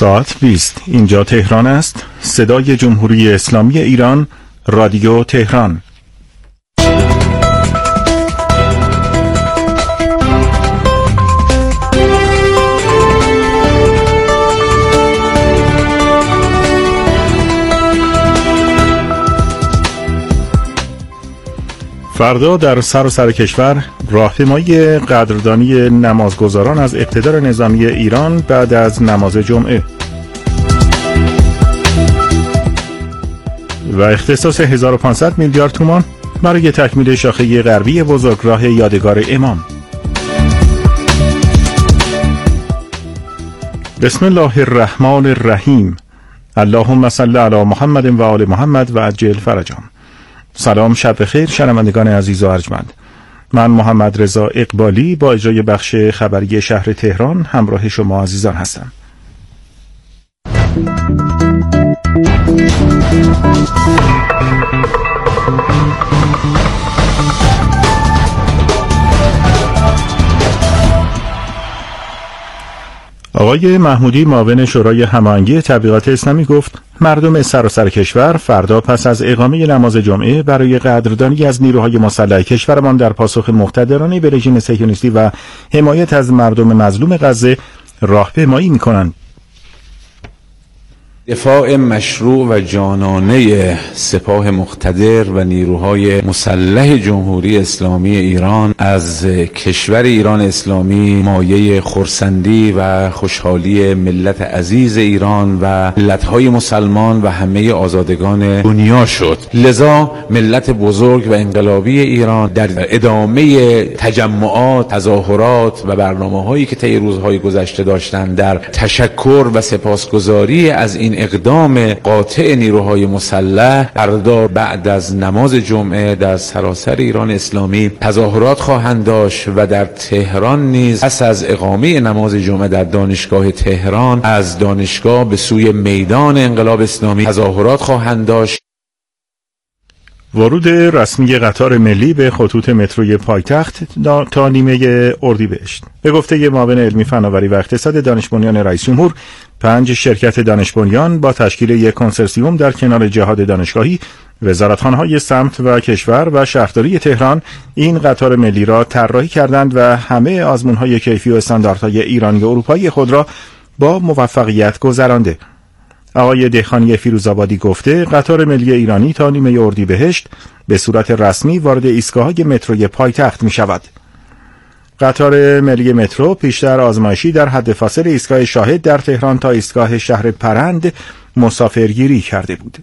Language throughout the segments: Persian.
ساعت 20. اینجا تهران است. صدای جمهوری اسلامی ایران، رادیو تهران. فردا در سراسر کشور راهپیمایی قدردانی نمازگزاران از اقتدار نظامی ایران بعد از نماز جمعه و اختصاص 1500 میلیارد تومان برای تکمیل شاخه غربی بزرگراه یادگار امام. بسم الله الرحمن الرحیم. اللهم صل علی محمد و آل محمد و عجل فرجهم. سلام، شب بخیر شنوندگان عزیز و ارجمند. من محمد رضا اقبالی با اجرای بخش خبری شهر تهران همراه شما عزیزان هستم. آقای محمودی معاون شورای هماهنگی تبلیغات اسلامی گفت مردم سراسر کشور فردا پس از اقامه نماز جمعه برای قدردانی از نیروهای مسلح کشورمان در پاسخ مقتدرانه به رژیم صهیونیستی و حمایت از مردم مظلوم غزه راهپیمایی می‌کنند. دفاع مشروع و جانانه سپاه مقتدر و نیروهای مسلح جمهوری اسلامی ایران از کشور ایران اسلامی مایه خرسندی و خوشحالی ملت عزیز ایران و ملت‌های مسلمان و همه آزادگان دنیا شد. لذا ملت بزرگ و انقلابی ایران در ادامه تجمعات، تظاهرات و برنامه‌هایی که طی روزهای گذشته داشتند در تشکر و سپاسگزاری از این اقدام قاطع نیروهای مسلح فردا بعد از نماز جمعه در سراسر ایران اسلامی تظاهرات خواهند داشت و در تهران نیز پس از اقامه نماز جمعه در دانشگاه تهران از دانشگاه به سوی میدان انقلاب اسلامی تظاهرات خواهند داشت. ورود رسمی قطار ملی به خطوط متروی پایتخت تا نیمه اردیبهشت. به گفته معاون علمی فناوری و اقتصاد دانش بنیان رئیس جمهور، 5 شرکت دانش بنیان با تشکیل یک کنسرسیوم در کنار جهاد دانشگاهی، وزارتخانه‌های سمت و کشور و شهرداری تهران این قطار ملی را طراحی کردند و همه آزمون‌های کیفی و استانداردهای ایرانی و اروپایی خود را با موفقیت گذرانده. آقای دهخانی فیروزآبادی گفته قطار ملی ایرانی تا نیمه اردیبهشت به صورت رسمی وارد ایستگاه‌های متروی پایتخت می‌شود. قطار ملی مترو پیشتر آزمایشی در حد فاصل ایستگاه شاهد در تهران تا ایستگاه شهر پرند مسافرگیری کرده بود.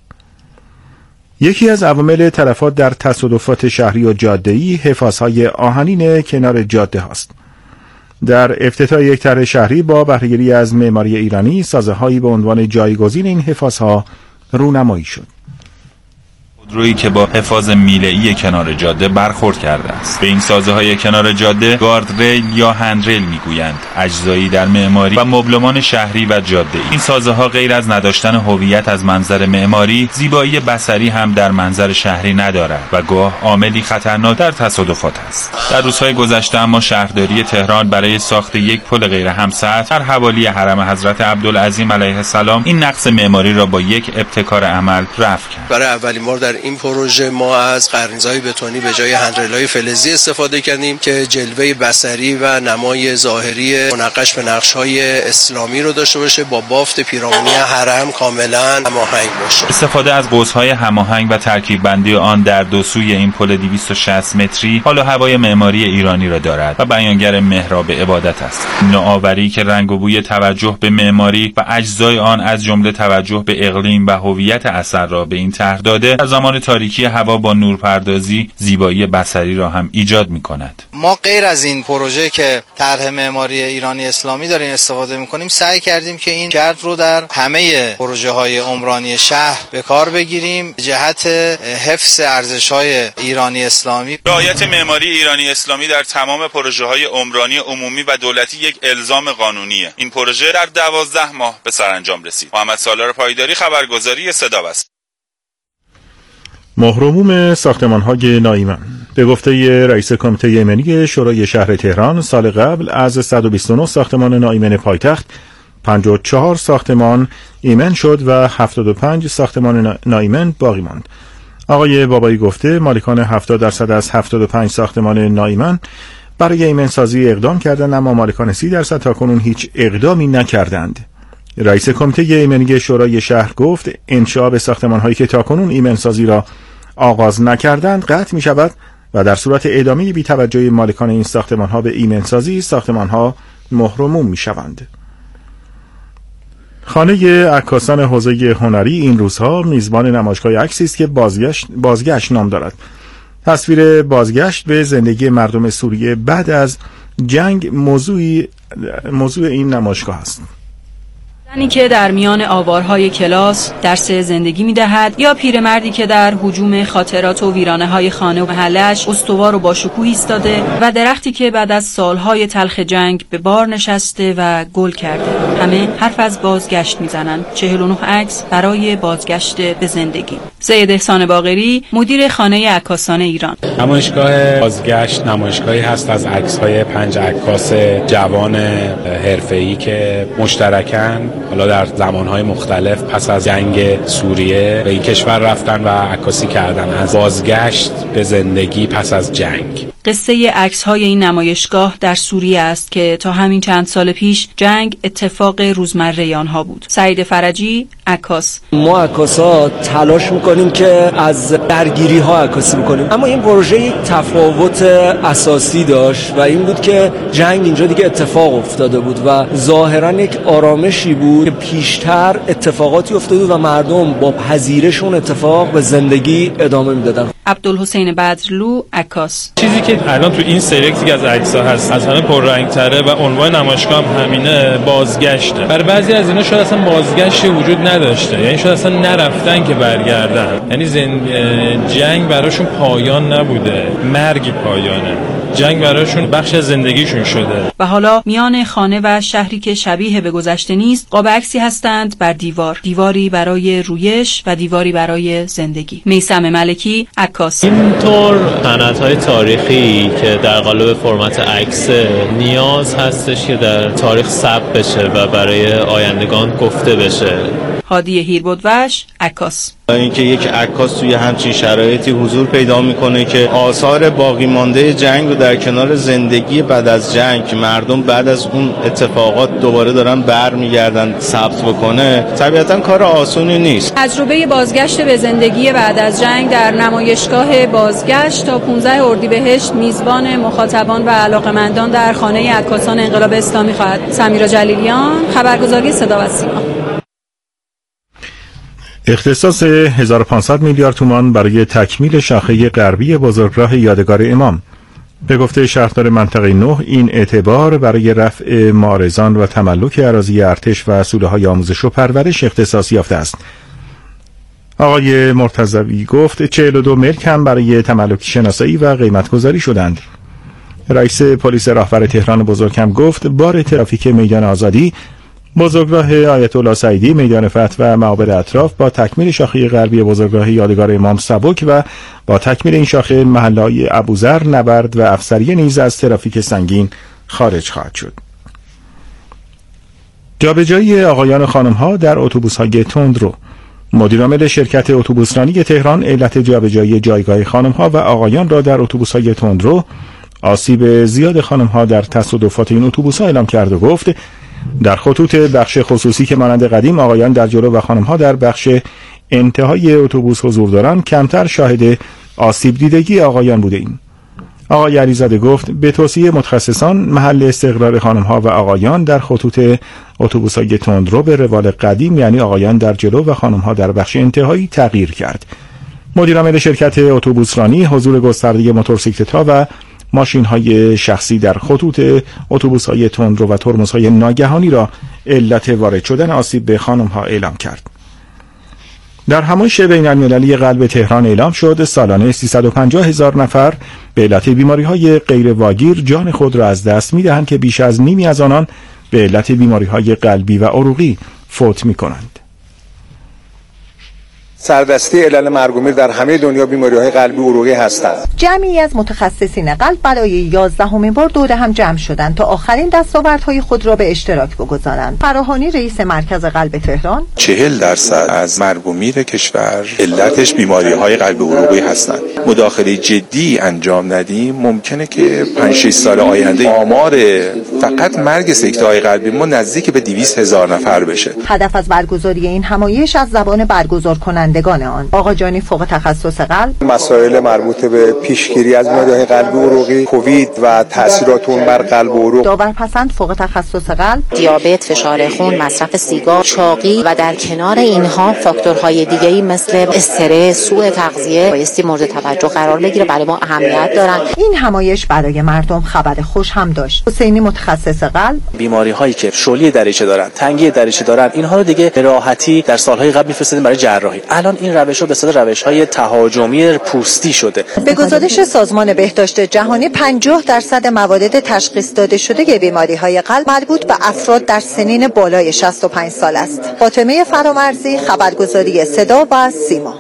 یکی از عوامل تلفات در تصادفات شهری و جاده‌ای حفاظهای آهنین کنار جاده هاست. در افتتاح یک طرح شهری با بهره‌گیری از معماری ایرانی، سازه‌هایی به عنوان جایگزین این حفاظها رونمایی شد. خودرویی که با حفاظ میله‌ای کنار جاده برخورد کرده است. به این سازه‌های کنار جاده گارد ریل یا هند ریل میگویند، اجزایی در معماری و مبلمان شهری و جاده. این سازه‌ها غیر از نداشتن هویت از منظر معماری، زیبایی بصری هم در منظر شهری ندارد و گاه عاملی خطرناک در تصادفات است. در روزهای گذشته اما شهرداری تهران برای ساخت یک پل غیر همسطح در حوالی حرم حضرت عبدالعظیم علیه السلام این نقص معماری را با یک ابتکار عمل رفع کرد. برای اولین بار در این پروژه ما از قرنیزهای بتونی به جای هندریل‌های فلزی استفاده کردیم که جلوه بصری و نمای ظاهری منقش به نقش‌های اسلامی رو داشته باشه، با بافت پیرامونی حرم کاملا هماهنگ باشه. استفاده از قوس‌های هماهنگ و ترکیب بندی آن در دو سوی این پل 260 متری حال و هوای معماری ایرانی را دارد و بیانگر محراب عبادت است. نوآوری که رنگ و بوی توجه به معماری و اجزای آن از جمله توجه به اقلیم و هویت اثر را به این طرح داده، در زمان تاریکی هوا با نورپردازی زیبایی بصری را هم ایجاد می‌کند. ما غیر از این پروژه که طرح معماری ایرانی اسلامی داریم استفاده می‌کنیم، سعی کردیم که این شرط رو در همه پروژه‌های عمرانی شهر به کار بگیریم جهت حفظ ارزش‌های ایرانی اسلامی. رعایت معماری ایرانی اسلامی در تمام پروژه‌های عمرانی عمومی و دولتی یک الزام قانونیه. این پروژه در 12 ماه به سرانجام رسید. محمد سالار پایداری، خبرگزاری صدا و مهرموم ساختمان‌های نایمن. به گفته رئیس کمیته ایمنی شورای شهر تهران، سال قبل از 129 ساختمان نایمن پایتخت 54 ساختمان ایمن شد و 75 ساختمان ناایمن باقی ماند. آقای بابایی گفته مالکان 70% از 75 ساختمان ناایمن برای ایمنسازی اقدام کردند، اما مالکان 30% تاکنون هیچ اقدامی نکردند. رئیس کمیته ایمنی شورای شهر گفت انشاء به ساختمان‌هایی که تاکنون ایمنسازی را آغاز نکردند قطع می‌شود و در صورت ادامه بی‌توجهی مالکان این ساختمان‌ها به ایمنسازی ساختمان‌ها مهر و موم می‌شوند. خانه عکاسان حوزه هنری این روزها میزبان نمایشگاه عکسی است که بازگشت نام دارد. تصویر بازگشت به زندگی مردم سوریه بعد از جنگ موضوع این نمایشگاه است. زنی که در میان آوارهای کلاس درس زندگی می‌دهد یا پیرمردی که در هجوم خاطرات و ویرانه‌های خانه و محله‌اش استوار و با شکوه ایستاده و درختی که بعد از سالهای تلخ جنگ به بار نشسته و گل کرده. همه حرف از بازگشت می‌زنند. 49 عکس برای بازگشت به زندگی. سید احسان باقری، مدیر خانه عکاسان ایران: نمایشگاه بازگشت نمایشگاهی هست از عکس‌های 5 عکاس جوان حرفه‌ای که مشترکاً حالا در زمانهای مختلف پس از جنگ سوریه به این کشور رفتن و عکاسی کردن از بازگشت به زندگی پس از جنگ. قصه عکس‌های این نمایشگاه در سوریه است که تا همین چند سال پیش جنگ اتفاق روزمره آنها بود. سعید فرجی، عکاس: ما عکاسا تلاش میکنیم که از درگیری‌ها عکاسی بکنیم، اما این پروژه یک تفاوت اساسی داشت و این بود که جنگ اینجا دیگه اتفاق افتاده بود و ظاهراً یک آرامشی بود که پیشتر اتفاقاتی افتاده و مردم با پذیرشون اتفاق به زندگی ادامه میدادن. عبدالحسین بدرلو، عکاس: چیزی که الان تو این سلکتی از عکس‌ها هست از همه پررنگ‌تره و عنوان نمایشگاه هم همینه، بازگشته. برای بعضی از اینا شاید اصلا بازگشتی وجود نداشته، یعنی شاید اصلا نرفتن که برگردن، یعنی جنگ براشون پایان نبوده، مرگ پایانه. جنگ براشون بخش از زندگیشون شده و حالا میان خانه و شهری که شبیه به گذشته نیست قاب عکسی هستند بر دیوار، دیواری برای رویش و دیواری برای زندگی. میثم ملکی، عکاس: اینطور سندهای تاریخی که در قالب فرمت عکس نیاز هستش که در تاریخ ثبت بشه و برای آیندگان گفته بشه. هادی هیربودوش، عکاس: اینکه یک عکاس توی همچین شرایطی حضور پیدا میکنه که آثار باقی مانده جنگ رو در کنار زندگی بعد از جنگ که مردم بعد از اون اتفاقات دوباره دارن برمیگردن ثبت بکنه، طبیعتا کار آسونی نیست. تجربه بازگشت به زندگی بعد از جنگ در نمایشگاه بازگشت تا 15 اردیبهشت میزبان مخاطبان و علاقمندان در خانه عکاسان انقلاب اسلامی خواهد. سمیرا جلیلیان، خبرگزاری صدا و سیما. اختصاص 1500 میلیارد تومان برای تکمیل شاخه غربی بزرگراه یادگار امام. به گفته شهردار منطقه 9 این اعتبار برای رفع معارضان و تملک اراضی ارتش و سوله‌های آموزش و پرورش اختصاص یافته است. آقای مرتضوی گفت 42 ملک هم برای تملک شناسایی و قیمتگذاری شدند. رئیس پلیس راهور تهران بزرگ هم گفت بار ترافیک میدان آزادی، بزرگراه آیت الله سعیدی، میدان فتح و معابر اطراف با تکمیل شاخه غربی بزرگراه یادگار امام سبک و با تکمیل این شاخه محله‌های ابوذر، نبرد و افسریه نیز از ترافیک سنگین خارج خواهد شد. جابجایی آقایان و خانم‌ها در اتوبوس‌های تندرو. مدیرعامل شرکت اتوبوسرانی تهران علت جابجایی جایگاه خانم‌ها و آقایان را در اتوبوس‌های تندرو آسیب زیاد خانم‌ها در تصادفات این اتوبوس‌ها اعلام کرد و گفت در خطوط بخش خصوصی که مانند قدیم آقایان در جلو و خانم‌ها در بخش انتهای اتوبوس حضور دارند کمتر شاهد آسیب دیدگی آقایان بودیم. آقای علیزاده گفت به توصیه متخصصان محل استقرار خانم‌ها و آقایان در خطوط اتوبوس‌های تندرو به روال قدیم یعنی آقایان در جلو و خانم‌ها در بخش انتهایی تغییر کرد. مدیرعامل شرکت اتوبوسرانی حضور گسترده موتورسیکلت‌ها و ماشین‌های شخصی در خطوط اتوبوس‌های تندرو و ترمزهای ناگهانی را علت وارد شدن آسیب به خانم‌ها اعلام کرد. در همایش بین‌المللی قلب تهران اعلام شد سالانه 350,000 نفر به علت بیماری‌های غیر واگیر جان خود را از دست می‌دهند که بیش از نیمی از آنان به علت بیماری‌های قلبی و عروقی فوت می‌کنند. سردسته علل مرگ و میر در همه دنیا بیماری‌های قلبی عروقی هستند. جمعی از متخصصین قلب برای 11مین بار دور هم جمع شدند تا آخرین دستاوردهای خود را به اشتراک بگذارند. فراهانی رئیس مرکز قلب تهران 40% از مرگ و میر کشور علتش بیماری‌های قلبی عروقی هستند. مداخله جدی انجام ندیم ممکنه که 5-6 سال آینده آمار فقط مرگ سکته‌های قلبی ما نزدیک به 200,000 نفر بشه. هدف از برگزاری این همایش از زبان برگزار کنندگان آن آقا جانی فوق تخصص قلب مسائل مربوط به پیشگیری از بیماری‌های قلبی عروقی، کووید و تاثیرات اون بر قلب و عروق، داورپسند فوق تخصص قلب، دیابت، فشار خون، مصرف سیگار، چاقی و در کنار اینها فاکتورهای دیگه‌ای مثل استرس، سوء تغذیه بایستی مورد توجه قرار بگیره، برای ما اهمیت دارن. این همایش برای مردم خبر خوش هم داشت. حسینی متخصص قلب بیماری‌هایی که شلی دریچه دارن، تنگی دریچه دارن، اینها رو دیگه به راحتی در سال‌های قبل می‌فرستادیم برای جراحی. الان این روش‌ها به صورت روش‌های تهاجمی پوستی شده. به گزارش سازمان بهداشت جهانی 50% موارد تشخیص داده شده بیماری‌های قلب مربوط به افراد در سنین بالای 65 سال است. فاطمه فرامرزی، خبرگزاری صدا و سیما.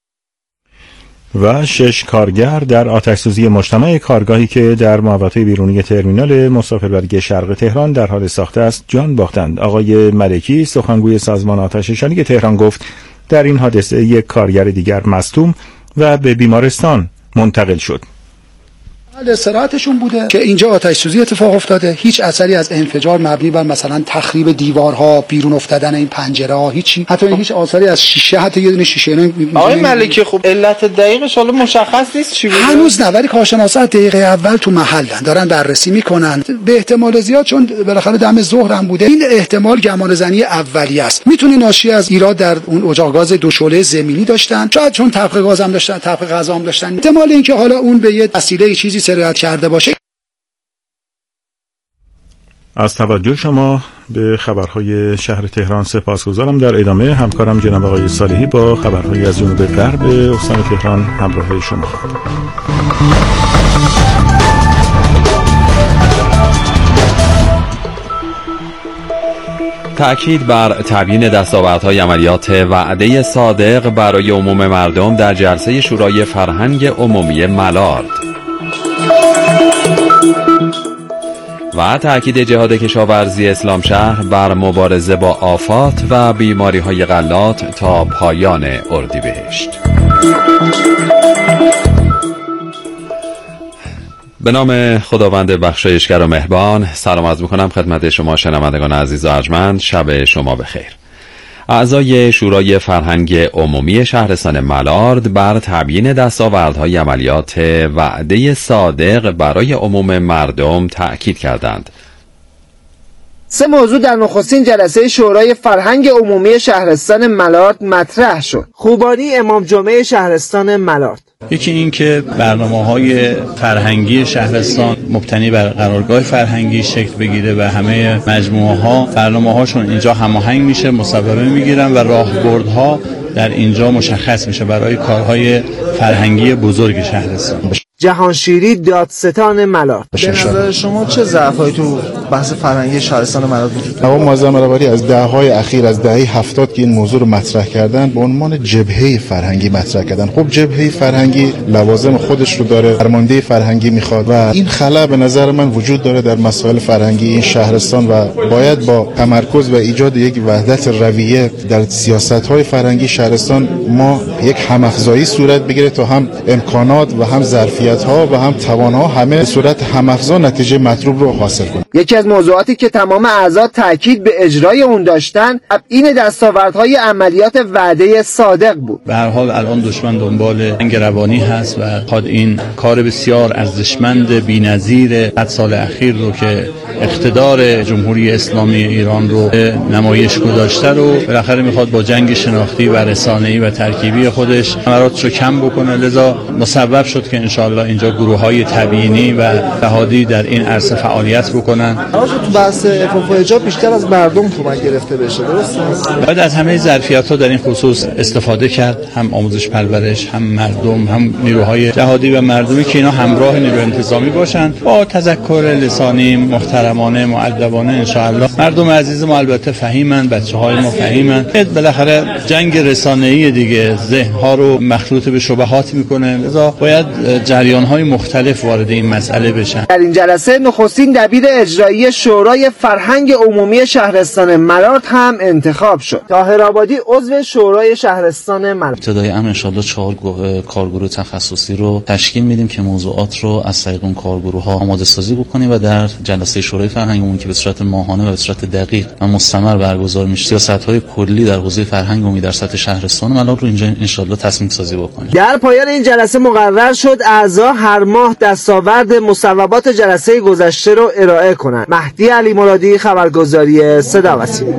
و 6 کارگر در آتش‌سوزی مجتمع کارگاهی که در محوطه بیرونی ترمینال مسافربری شرق تهران در حال ساخته است جان باختند. آقای ملکی سخنگوی سازمان آتش‌نشانی تهران گفت در این حادثه یک کارگر دیگر مصدوم و به بیمارستان منتقل شد. استراحتشون بوده که اینجا آتش سوزی اتفاق افتاده. هیچ اثری از انفجار مبنی بر مثلا تخریب دیوارها، بیرون افتادن این پنجره‌ها، هیچی، حتی هیچ آثاری از شیشه، حتی یه دونه شیشه آقای ملکی خب علت دقیقش حالا مشخص نیست چی بوده هنوز نه، ولی کارشناسا دقیقه اول تو محلن دارن بررسی میکنن. به احتمال زیاد چون بالاخره دم ظهر هم بوده این احتمال گمان زنی اولیه است، میتونه ناشی از ایراد در اون اجاق گاز دو شعله زمینی داشتن، شاید چون طبق گاز هم داشتن، طبق غذا هم داشتن، احتمال اینکه حالا اون به یه وسیله چیزی سرایت کرده باشه. از توجه شما به خبرهای شهر تهران سپاسگزارم. در ادامه همکارم جناب آقای صالحی با خبرهای از جنوب غرب استان تهران همراه شما. تأکید بر تبیین دستاوردهای عملیات وعده صادق برای عموم مردم در جلسه شورای فرهنگ عمومی ملارد و تأکید جهاد کشاورزی اسلام شهر بر مبارزه با آفات و بیماری‌های غلات تا پایان اردیبهشت. به نام خداوند بخشایشگر و مهربان سلام عرض می‌کنم خدمت شما شنوندگان عزیز و ارجمند. شب شما بخیر. اعضای شورای فرهنگ عمومی شهرستان ملارد بر تبیین دستاوردهای عملیات وعده صادق برای عموم مردم تأکید کردند. 3 موضوع در نخستین جلسه شورای فرهنگ عمومی شهرستان ملارد مطرح شد. خوبانی امام جمعه شهرستان ملارد. یکی این که برنامه‌های فرهنگی شهرستان مبتنی بر قرارگاه فرهنگی شکل بگیره و همه مجموعه‌ها برنامه‌هاشون اینجا هماهنگ میشه، مصوبه میگیرن و راهبردها در اینجا مشخص میشه برای کارهای فرهنگی بزرگ شهرستان. جهانشیری دادستان ملارد. به نظر شما چه ضعف‌هایی تو بحث فرهنگی شهرستان ملارد وجود داره؟ آقا معظم رهبری از دهه‌های اخیر از دهه 70 که این موضوع رو مطرح کردن به عنوان جبهه فرهنگی مطرح کردن. خب جبهه فرهنگی لوازم خودش رو داره، فرمانده فرهنگی میخواد و این خلا به نظر من وجود داره در مسائل فرهنگی این شهرستان و باید با تمرکز و ایجاد یک وحدت رویه در سیاست‌های فرهنگی شهرستان ما یک هم‌افزایی صورت بگیره تا هم امکانات و هم ظرفیت‌ها و هم توان‌ها همه به صورت هم‌افزا نتیجه مطلوب رو حاصل کنه. یکی از موضوعاتی که تمام اعضا تاکید به اجرای اون داشتن این دستاوردهای عملیات وعده صادق بود. به هر حال الان دشمن دنبال جنگ روانی هست و خود این کار بسیار ارزشمند بی‌نظیر 100 سال اخیر رو که اقتدار جمهوری اسلامی ایران رو نمایش گذاشته رو بالاخره میخواد با جنگ شناختی و رسانه‌ای و ترکیبی خودش ثمراتش رو کم بکنه، لذا مسبب شد که انشاءالله الله اینجا گروه‌های تبیینی و نهادی در این عرصه فعالیت بکنن. تو بحث عفاف و حجاب بیشتر از مردم کمک گرفته بشه، درسته؟ باید از همه ظرفیت‌ها در این خصوص استفاده کرد، هم آموزش پرورش، هم مردم، هم نیروهای جهادی و مردمی که اینا همراه نیروی انتظامی باشن، با تذکر لسانی محترمانه مؤدبانه ان شاء الله. مردم عزیز ما البته فهیمن، بچه‌های ما فهیمن. بالاخره جنگ رسانه‌ای دیگه ذهن‌ها رو مخلوط به شبهات میکنه، لذا باید جریان‌های مختلف وارد این مسئله بشن. در این جلسه نخستین دبیر اجرایی شورای فرهنگ عمومی شهرستان ملارد هم انتخاب شد. طاهر آبادی عضو شورای شهرستان ملارد. ابتدای امر ان شاء الله 4 کارگروه تخصصی رو تشکیل میدیم که موضوعات رو از طریق اون کارگروه‌ها آماده سازی بکنیم و در جلسه شورای فرهنگ عمومی که به صورت ماهانه و به صورت دقیق و مستمر برگزار میشه، سیاست‌های کلی در حوزه فرهنگ عمومی در سطح شهرستان ملارد رو اینجا ان شاء الله تصمیم سازی بکنیم. در پایان این جلسه مقرر شد اعضا هر ماه دستاورد مصوبات جلسه گذشته رو ارائه کنند. مهدی علی مرادی، خبرگزاری صدا و سیما.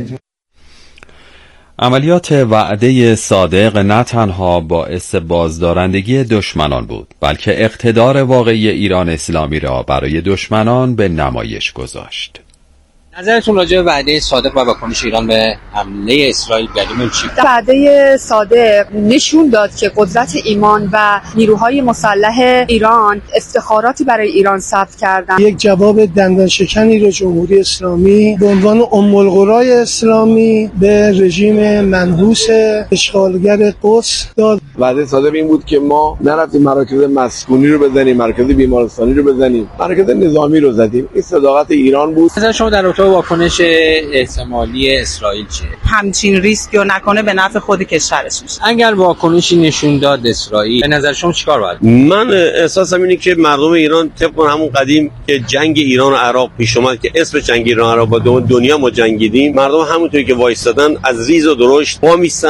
عملیات وعده صادق نه تنها باعث بازدارندگی دشمنان بود، بلکه اقتدار واقعی ایران اسلامی را برای دشمنان به نمایش گذاشت. نظرتون راجع به وعده صادق و واکنش ایران به حمله اسرائیل گلیم چی؟ وعده صادق نشون داد که قدرت ایمان و نیروهای مسلح ایران افتخاراتی برای ایران ثبت کردند. یک جواب دندان شکنی رو جمهوری اسلامی به عنوان ام القرای اسلامی به رژیم منحوس اشغالگر قدس داد. وعده صادق این بود که ما نرفتیم مراکز مسکونی رو بزنیم، مراکز بیمارستانی رو بزنیم، مراکز نظامی رو زدیم. این صداقت ایران بود. نظر شما در رابطه واکنش احتمالی اسرائیل چیه؟ همچین ریسکی رو نکنه به نفع خود کشورش میشه. اگر واکنشی نشون داد اسرائیل، به نظر شما چیکار باید؟ من احساسم اینه که مردم ایران طبق همون قدیم که جنگ ایران و عراق پیش اومد که اسم جنگ ایران و عراق با دنیا ما جنگیدیم، مردم همونطوری که وایستادن از ریز و درشت وامیستن.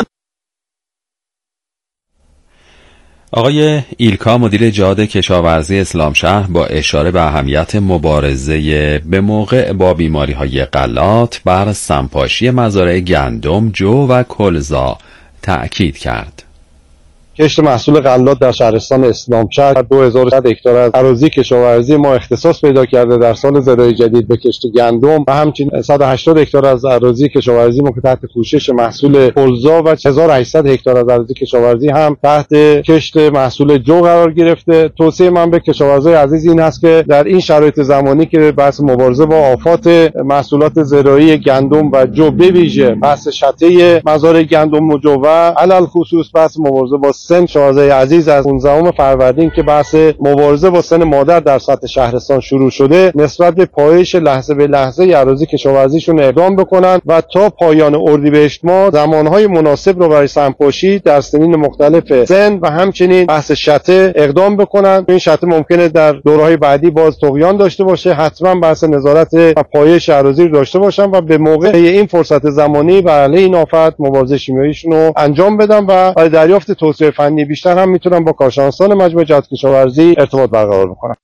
آقای ایلکا مدیر جهاد کشاورزی اسلامشهر با اشاره به اهمیت مبارزه به موقع با بیماری‌های غلات بر سمپاشی مزارع گندم، جو و کلزا تأکید کرد. کشت محصول غلات در شهرستان اسلامشهر 2100 هکتار از اراضی کشاورزی ما اختصاص پیدا کرده در سال زراعی جدید به کشت گندم و همچنین 180 هکتار از اراضی کشاورزی ما که تحت پوشش محصول کلزا و 1800 هکتار از اراضی کشاورزی هم تحت کشت محصول جو قرار گرفته. توصیه من به کشاورزای عزیز این است که در این شرایط زمانی که بحث مبارزه با آفات محصولات زراعی گندم و جو به ویژه بحث شته مزارع گندم و جو و علل خصوص بحث مبارزه با سن شاهزاده عزیز از 15 فروردین که بحث مبارزه با سن مادر در سطح شهرستان شروع شده نسبت به پایش لحظه به لحظه اراضی کشاورزیشون اقدام بکنن و تا پایان اردیبهشت ماه زمانهای مناسب رو برای سمپاشی در سنین مختلف سن و همچنین بحث شته اقدام بکنن. این شته ممکنه در دوره‌های بعدی باز طغیان داشته باشه، حتما بحث نظارت و پایش اراضی رو داشته باشن و به موقع این فرصت زمانی بر علیه این آفت مبارزه شیمیاییشون رو انجام بدن و برای دریافت توسعه فنی بیشتر هم میتونن با کارشناسان مجموعه جهاد کشاورزی ارتباط برقرار بکنن.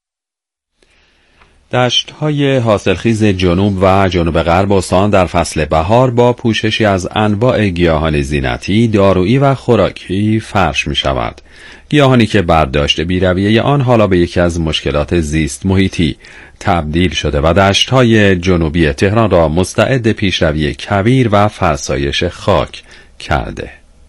دشت‌های حاصلخیز جنوب و جنوب غرب استان در فصل بهار با پوششی از انواع گیاهان زینتی، دارویی و خوراکی فرش می‌شود. گیاهانی که برداشت بی‌رویه آن حالا به یکی از مشکلات زیست محیطی تبدیل شده و دشت‌های جنوبی تهران را مستعد پیشروی کویر و فرسایش خاک کرده.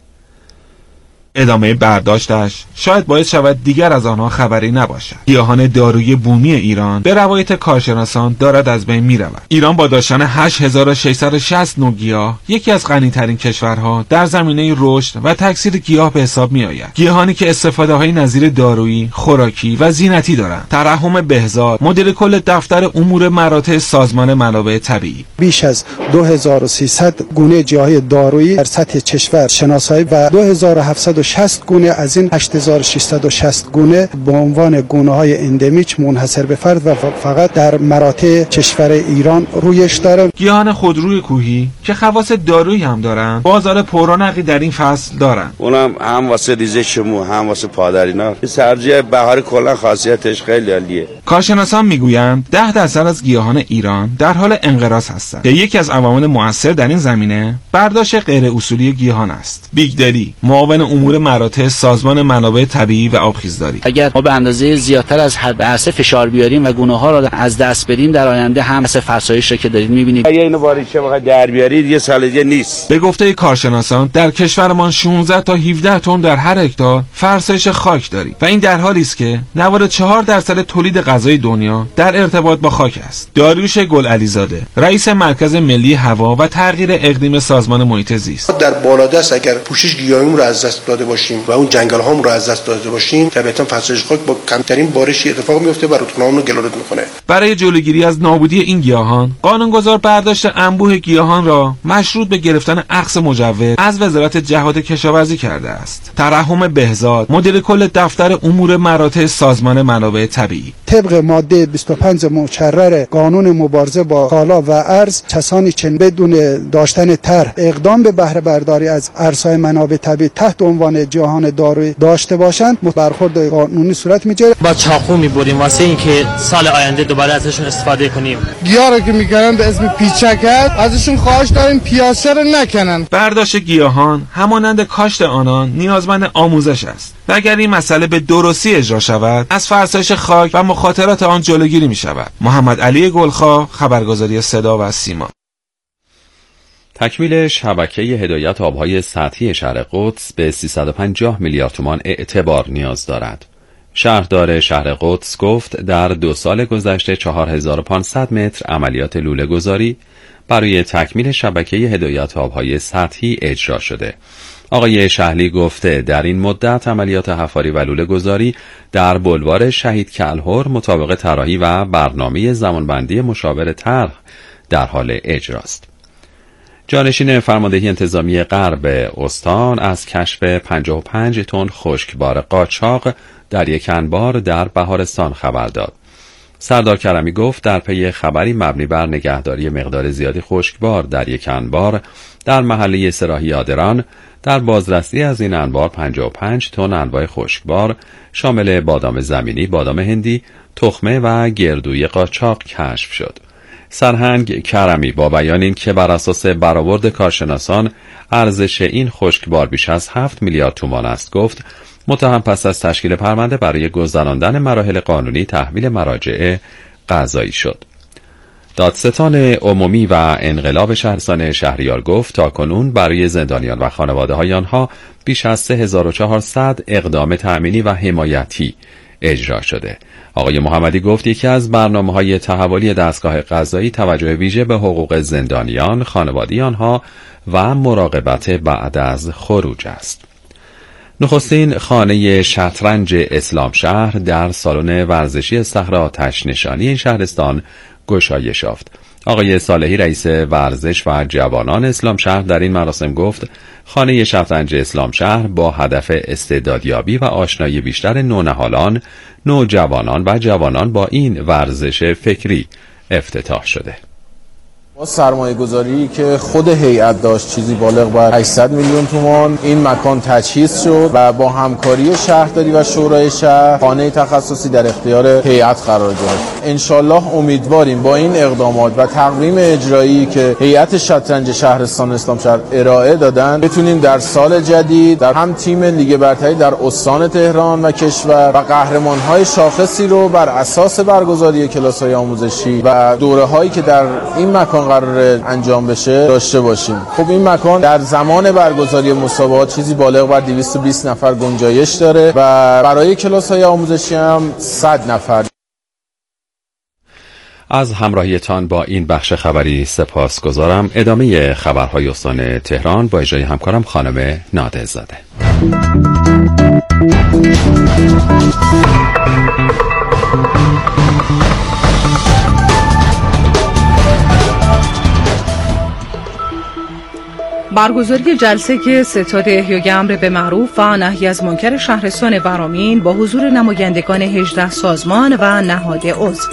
ادامه برداشتش شاید باعث شود دیگر از آنها خبری نباشد. گیاهان دارویی بومی ایران به روایت کارشناسان دارد از بین می رود. ایران با داشتن 8660 نوع گیاه یکی از غنی‌ترین کشورها در زمینه رشد و تکثیر گیاه به حساب می آید. گیاهانی که استفاده های نظیر دارویی، خوراکی و زینتی دارند. ترحم بهزاد، مدیر کل دفتر امور مراتع سازمان منابع طبیعی: بیش از 2300 گونه گیاه دارویی در سطح کشور شناسایی و 2760 گونه از این 8660 گونه به عنوان گونه‌های اندمیک منحصر به فرد و فقط در مراتع کشور ایران رویش داره. گیاهان خودروی کوهی که خواص دارویی هم دارند، بازار پررونقی در این فصل دارند. اونم هم واسه ریزش مو، هم واسه پادرینا. سبزی بهار کلا خاصیتش خیلی عالیه. کارشناسان میگویند 10% از گیاهان ایران در حال انقراض هستند. یکی از عوامل مؤثر در این زمینه برداشت غیر اصولی گیاهان است. بیگدلی، معاون امور امور مراتع سازمان منابع طبیعی و آبخیزداری. اگر ما به اندازه زیادتر از حد عرصه فشار بیاریم و گونه‌ها را از دست بدیم، در آینده هم فرسایش را که دارید می‌بینید. اگه اینو باریشه بخواد در بیارید یه سالجه نیست. به گفته کارشناسان در کشورمان 16 تا 17 تن در هر هکتار فرسایش خاک داریم و این در حالی است که 94% تولید غذای دنیا در ارتباط با خاک است. داریوش گلعلیزاده، رئیس مرکز ملی هوا و تغییر اقلیم سازمان محیط زیست: در بالادست اگر پوشش گیاهیمون رو از دست داده باشیم و اون جنگل‌هامون رو از دست داده باشیم، طبیعتاً فرسایش خاک با کمترین بارشی اتفاق میفته و رودخانه‌هامون رو گلالود میکنه. برای جلوگیری از نابودی این گیاهان، قانونگذار برداشت انبوه گیاهان را مشروط به گرفتن اخذ مجوز از وزارت جهاد کشاورزی کرده است. ترحم بهزاد، مدیر کل دفتر امور مراتع سازمان منابع طبیعی: طبق ماده 25 مقرر قانون مبارزه با کالا و ارز، کسانی که بدون داشتن طرح اقدام به بهره برداری از ارزهای منابع طبیعی تحت عنوان گیاهان دارویی داشته باشند، برخورد قانونی صورت میگیره. با چاقو میبریم واسه اینکه سال آینده دوباره ازشون استفاده کنیم. گیاه رو که میکنن به اسم پیچکت، ازشون خواهش داریم پیاسه رو نکنن. برداشت گیاهان همانند کاشت آنان نیازمند آموزش است و اگر این مسئله به درستی اجرا شود، از فرسایش خاک و مخاطرات آن جلوگیری می شود. محمد علی گلخا، خبرگزاری صدا و سیما. تکمیل شبکه هدایت آبهای سطحی شهر قدس به 350 میلیارد تومان اعتبار نیاز دارد. شهردار شهر قدس گفت در 2 سال گذشته 4500 متر عملیات لوله گذاری برای تکمیل شبکه هدایت آبهای سطحی اجرا شده. آقای شهلی گفته در این مدت عملیات حفاری و لوله گذاری در بلوار شهید کلهر مطابق طراحی و برنامه زمانبندی مشاور طرح در حال اجراست. جانشین فرماندهی انتظامی غرب استان از کشف 55 تن خشکبار قاچاق در یک انبار در بهارستان خبر داد. سردار کرمی گفت در پی خبری مبنی بر نگهداری مقدار زیادی خشکبار در یک انبار در محله سراحی آدران، در بازرسی از این انبار 55 تن انواع خشکبار شامل بادام زمینی، بادام هندی، تخمه و گردوی قاچاق کشف شد. سرهنگ کرمی با بیان این که بر اساس برآورد کارشناسان ارزش این خشکبار بیش از 7 میلیارد تومان است، گفت متهم پس از تشکیل پرونده برای گذراندن مراحل قانونی تحویل مراجع قضایی شد. دادستان عمومی و انقلاب شهرستان شهریار گفت تاکنون برای زندانیان و خانواده های آنها بیش از 3400 اقدام تأمینی و حمایتی اجرا شده. آقای محمدی گفت یکی از برنامه‌های تحولی دستگاه قضایی توجه ویژه به حقوق زندانیان، خانواده آنها و مراقبت بعد از خروج است. نخستین خانه شطرنج اسلام شهر در سالن ورزشی صخره آتش نشانی این شهرستان گشایش یافت. آقای صالحی رئیس ورزش و جوانان اسلام شهر در این مراسم گفت خانه شطرنج اسلام شهر با هدف استعدادیابی و آشنایی بیشتر نونهالان، نوجوانان و جوانان با این ورزش فکری افتتاح شده. با سرمایه گذاری که خود هیئت داشت چیزی بالغ بر 800 میلیون تومان این مکان تجهیز شد و با همکاری شهرداری و شورای شهر خانه تخصصی در اختیار هیئت قرار گرفت. انشالله امیدواریم با این اقدامات و تقویم اجرایی که هیئت شطرنج شهرستان اسلام شهر ارائه دادن بتونیم در سال جدید در هم تیم لیگ برتری در استان تهران و کشور و قهرمان‌های شاخصی رو بر اساس برگزاری کلاس‌های آموزشی و دوره‌هایی که در این مکان قرار انجام بشه داشته باشیم. خب این مکان در زمان برگزاری مسابقات چیزی بالغ بر 220 نفر گنجایش داره و برای کلاس‌های آموزشی هم 100 نفر. از همراهیتان با این بخش خبری سپاسگزارم. ادامه خبرهای استان تهران با اجرای همکارم خانم نادرزاده. برگزاری جلسه که ستاد احیای امر به معروف و نهی از منکر شهرستان ورامین با حضور نمایندگان 18 سازمان و نهاد عضو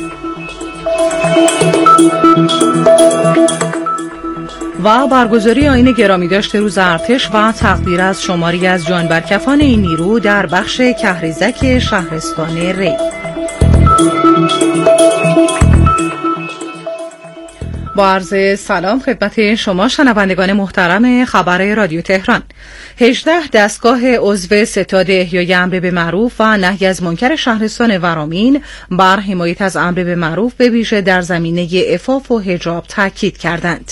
و برگزاری آیین گرامی داشته روز ارتش و تقدیر از شماری از جانبرکفان این نیرو در بخش کهریزک شهرستان ری. با عرض سلام خدمت شما شنوندگان محترم خبر رادیو تهران. 18 دستگاه عضو ستاد احیای امر به معروف و نهی از منکر شهرستان ورامین بر حمایت از امر به معروف به ویژه در زمینه عفاف و حجاب تاکید کردند.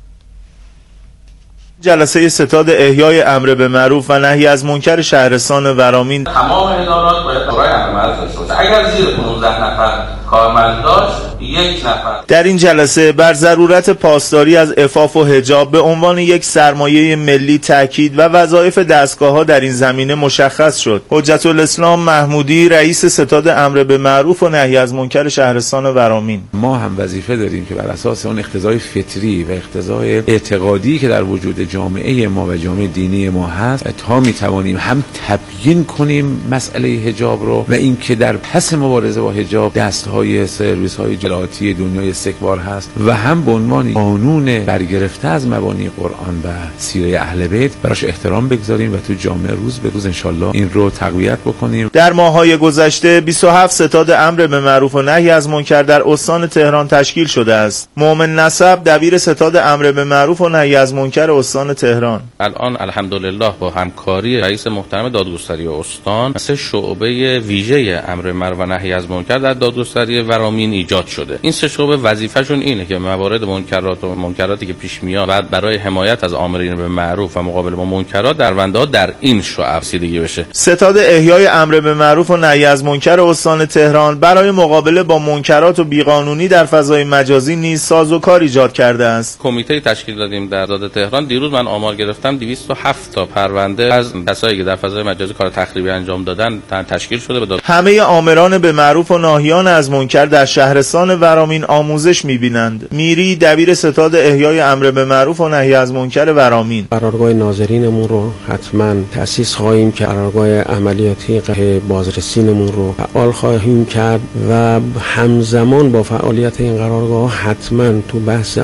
جلسه ستاد احیای امر به معروف و نهی از منکر شهرستان ورامین تمام ادارات باید دارای امر داشته باشه. اگر زیر 15 نفر کارمند داشت، 1 نفر. در این جلسه بر ضرورت پاسداری از عفاف و حجاب به عنوان یک سرمایه ملی تاکید و وظایف دستگاه‌ها در این زمینه مشخص شد. حجت الاسلام محمودی رئیس ستاد امر به معروف و نهی از منکر شهرستان ورامین: ما هم وظیفه داریم که بر اساس اون اقتضای فطری و اقتضای اعتقادی که در وجود جامعه ما و جامعه دینی ما هست تا میتوانیم هم تبیین کنیم مسئله حجاب رو و اینکه در پس مبارزه با حجاب دستهای سرویس‌های اطلاعاتی دنیای استکبار هست و هم به عنوان قانون برگرفته از مبانی قرآن و سیره اهل بیت براش احترام بگذاریم و تو جامعه روز به روز انشالله این رو تقویت بکنیم. در ماه‌های گذشته 27 ستاد امر به معروف و نهی از منکر در استان تهران تشکیل شده است. مومن نسب دبیر ستاد امر به معروف و نهی از منکر استان تهران: الان الحمدلله با همکاری رئیس محترم دادگستری استان 3 شعبه ویژه امر به معروف و نهی از منکر در دادگستری ورامین ایجاد شده. این 3 شعبه وظیفه‌شون اینه که موارد منکراتی که پیش میاد و برای حمایت از آمرین به معروف و مقابله با منکرات درونده در این شعب رسیدگی بشه. ستاد احیای امر به معروف و نهی از منکر استان تهران برای مقابله با منکرات و بیقانونی در فضای مجازی نیز سازوکار ایجاد کرده است. کمیته تشکیل دادیم در داد تهران. دیروز من آمار گرفتم 207 تا پرونده از کسایی که در فضای مجازی کار تخریبی انجام دادن تشکیل شده. همه آمران به معروف و ناهیان از منکر در شهرستان ورامین آموزش می‌بینند. میری دبیر ستاد احیای امر به معروف و نهی از منکر ورامین: قرارگاه ناظرینمون رو حتما تأسیس خواهیم کرد. قرارگاه عملیاتی بازرسینمون رو فعال خواهیم کرد و همزمان با فعالیت این قرارگاه حتما تو بحث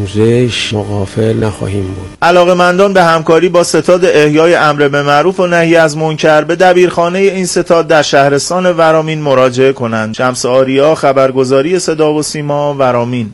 آموزش مغافل نخواهیم بود. علاقه‌مندان به همکاری با ستاد احیای امر به معروف و نهی از منکر به دبیرخانه این ستاد در شهرستان ورامین مراجعه کنند. شمس آریا، خبرگزاری صدا و سیما، ورامین.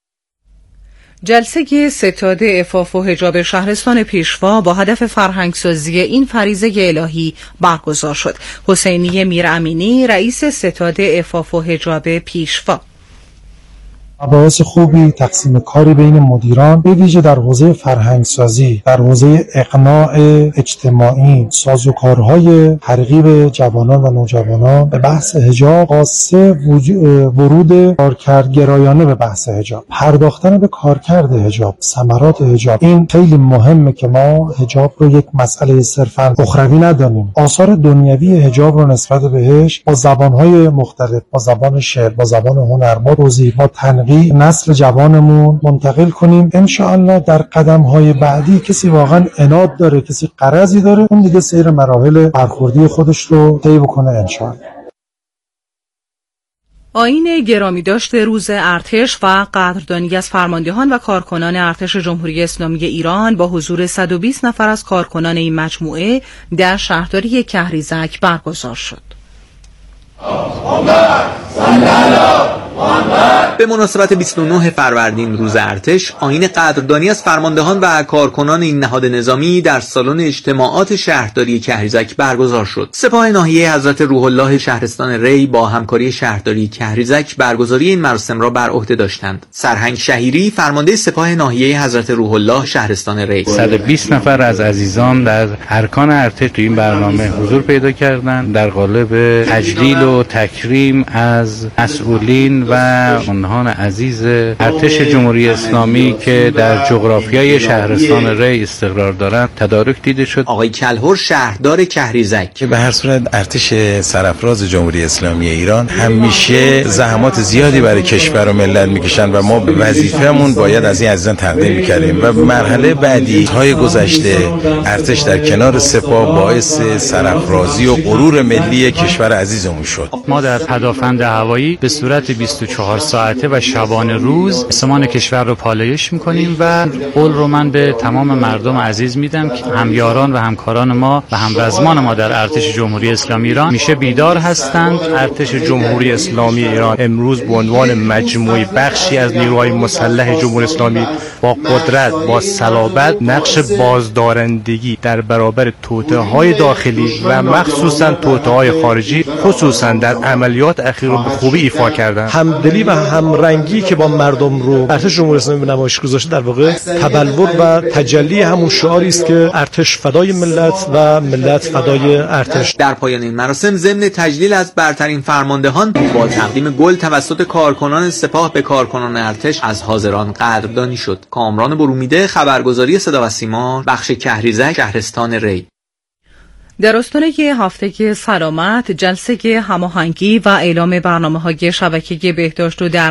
جلسه ستاد عفاف و حجاب شهرستان پیشوا با هدف فرهنگسازی این فریضه الهی برگزار شد. حسینی میرامینی رئیس ستاد عفاف و حجاب پیشوا: مباحث خوبی، تقسیم کاری بین مدیران به ویژه در حوزه فرهنگسازی، در حوزه اقناع اجتماعی، سازوکارهای ترغیب جوانان و نوجوانان به بحث حجاب، خاصه ورود کارکردگرایانه به بحث حجاب، پرداختن به کارکرد حجاب، ثمرات حجاب. این خیلی مهمه که ما حجاب رو یک مسئله صرفاً اخروی ندانیم. آثار دنیوی حجاب رو نسبت بهش با زبانهای مختلف، با زبان شعر، با زبان هنر، با توضیح، با تنقیح نسل جوانمون منتقل کنیم. انشاءالله در قدم‌های بعدی کسی واقعا عناد داره، کسی غرضی داره، اون دیگه سیر مراحل برخوردی خودش رو طی بکنه انشاءالله. آیین گرامی داشته روز ارتش و قدردانی از فرماندهان و کارکنان ارتش جمهوری اسلامی ایران با حضور 120 نفر از کارکنان این مجموعه در شهرداری کهریزک برگزار شد. به مناسبت 29 فروردین روز ارتش، آیین قدردانی از فرماندهان و کارکنان این نهاد نظامی در سالن اجتماعات شهرداری کهریزک برگزار شد. سپاه ناحیه حضرت روح الله شهرستان ری با همکاری شهرداری کهریزک برگزاری این مراسم را بر عهده داشتند. سرهنگ شهیری فرمانده سپاه ناحیه حضرت روح الله شهرستان ری: 120 نفر از عزیزان در ارکان ارتش تو این برنامه حضور پیدا کردند در قالب تجلیل و تکریم از مسئولین و مهمانان عزیز ارتش جمهوری اسلامی که در جغرافیای شهرستان ری استقرار دارند تدارک دیده شد. آقای کلهر شهردار کهریزک: که به هر صورت ارتش سرافراز جمهوری اسلامی ایران همیشه زحمات زیادی برای کشور و ملت میکشن و ما به وظیفه‌مون باید از این عزیزان تقدیم می‌کردیم و مرحله بعدی های گذشته ارتش در کنار سپاه باعث سرافرازی و غرور ملی کشور عزیزمون شد. ما در پدافند هوایی به صورت 24 ساعته ساعته و شبانه روز آسمان کشور رو پالایش میکنیم و قول رو من به تمام مردم عزیز میدم که همیاران و همکاران ما و همرزمان ما در ارتش جمهوری اسلامی ایران میشه بیدار هستند. ارتش جمهوری اسلامی ایران امروز به عنوان مجموعه بخشی از نیروهای مسلح جمهوری اسلامی با قدرت، با صلابت، نقش بازدارندگی در برابر توطئه‌های داخلی و مخصوصا توطئه‌های خارجی، خصوصا در عملیات اخیر رو به خوبی ایفا کردن. همدلی و همرنگی که با مردم رو ارتش جمهوری اسلامی به نمایش گذاشته در واقع تبلور و تجلی همون شعاری است که ارتش فدای ملت و ملت فدای ارتش. در پایان این مراسم ضمن تجلیل از برترین فرماندهان با تقدیم گل توسط کارکنان سپاه به کارکنان ارتش از حاضران قدردانی شد. کامران برومیده، خبرگزاری صدا و سیما، بخش کهریزک، شهرستان ری. در استانه هفته سلامت، جلسه هماهنگی و اعلام برنامه‌های شبکه بهداشت و درمان